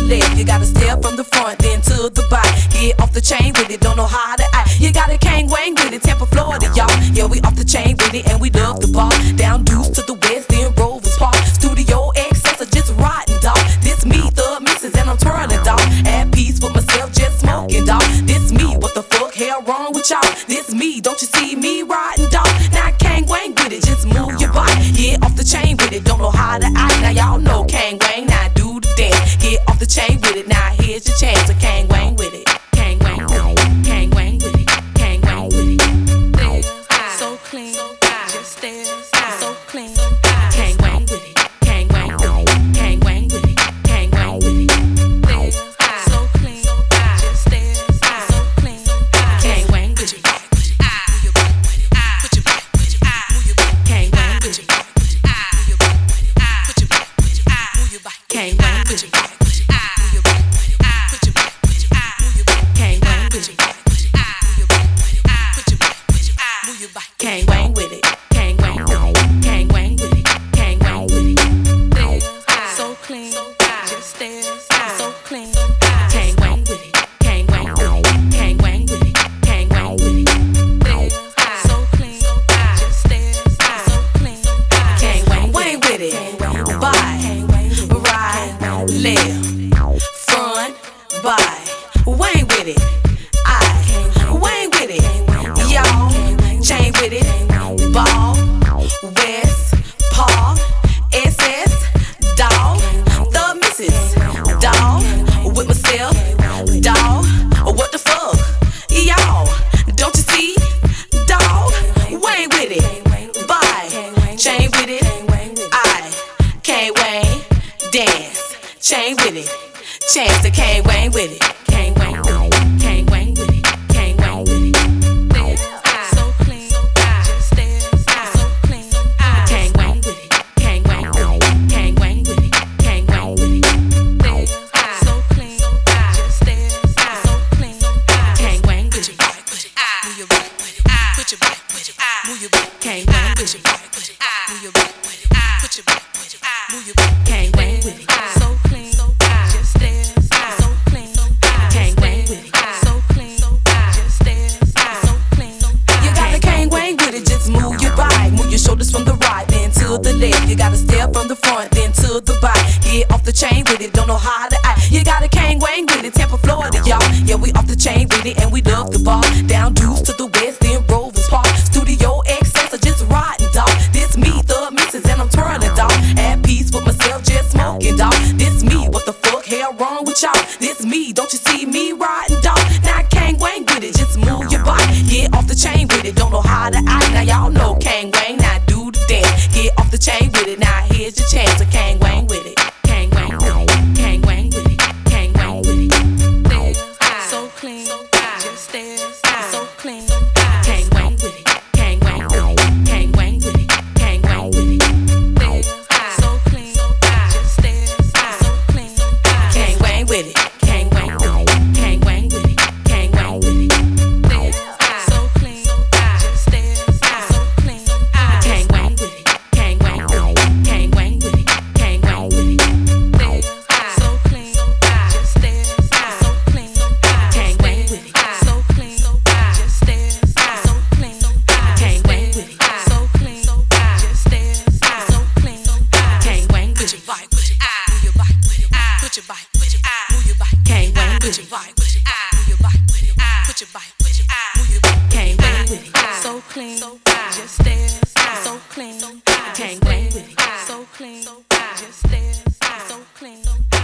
left. You gotta step from the front, then to the back. Get off the chain with it, don't know how to act. You got a Kane Wang with it, Tampa, Florida, y'all. Yeah, we off the chain with it, and we love the ball. Down Deuce to the west, then Rovers Park. Studio XS are just riding, dog. This me, Thug Misses, and I'm twirling, dog. At peace with myself, just smoking, dog. This me, what the fuck, hell wrong with y'all? This me, don't you see me riding, dog? Now Kane Wang with it, just move your body. Get off the chain with it, don't know how to act. Now y'all know Kane Wang, now do the dance. Get off the chain with it, now here's your chance. So Kane Wang with it, Kane Wang with it, Kane Wang with it, Kane Wang with it. So clean, just stare, so clean. Kane Wang with it, Kane Wang with it, Kane Wang with it, Kane Wang with it. So clean, just stare, so clean. Kane Wang with it. Kane Wang with it. Kane Wang with it. Kane Wang with it. Kane Wang with it. Kane Wang with it. Kane Wang with it. Kane Wang with it. So clean, just stare, so clean. Kane Wang with it. Kane Wang with it. Kane Wang with it. Kane Wang with it. So clean, just stare, so clean. Kane Wang with it. Bye, ride, left, front, bye. Wang with it. I Wang with it. Y'all chain with it. Ball, West, Paul, SS, dog, Thug Misses, dog, with myself, dog, what the fuck, y'all, don't you see, dog, Wang with it, bye, chain with it, I Kane Wang, dance, chain with it, chance to Kane Wang with it, Kane Wang with it, Kane Wang with it, Kane Wang with it. So clean, just stare, so clean. Kane Wang with it, Kane Wang with it, Kane Wang with it, Kane Wang with it. So clean, just stare, so clean. Kane Wang with it, move your back with it, put your back with it, move your back. Kane Wang with it, move your back with it, put your back with it, move your back. Kane Wang with it, so clean, just stare, so clean. Kane Wang with it, so clean, just stare, so clean. You got a Kane Wang with it, just move your body, move your shoulders from the right, then to the left. You gotta step from the front, then to the back. Get off the chain with it, don't know how to act. You got a Kane Wang with it, Tampa, Florida, y'all. Yeah, we off the chain with it, and we love the ball. Down Deuce to the west, then Rovers Park. Studio XS are just riding, dog. This me, Thug Misses, and I'm twirling, dog. At peace with myself, just smoking, dog. This me, what the fuck, hell wrong with y'all? This me, don't you see me riding, dog? Now Kane Wang with it, just move your body. Get off the chain with it, don't know how to act. Now y'all know Kane Wang, now do the dance. Get off the chain with it, now here's your chance. So Kane Wang with it, Kane Wang with it, Kane Wang with it, Kane Wang with it. So clean, just stare, so clean. Kane Wang with it, Kane Wang with it, Kane Wang with it, Kane Wang with it. So clean, just stare, so clean. Kane Wang with it, Kane Wang with it, Kane Wang with it, Kane Wang with it. So clean, just stare, so clean. Kane Wang with it, Kane Wang with it, Kane Wang with it, Kane Wang with it. So clean, just stare, so clean. Kane Wang with it, so clean, just stare, so clean. Kane Wang with it, so clean, just stare, so clean. Kane Wang with it, move your back with it, put your back with it, move your back. Kane Wang with it, move your back with it, put your back with it, move your back. Kane Wang with it, so clean, just stare, so clean. Kane Wang with it, so clean, just stare, so clean.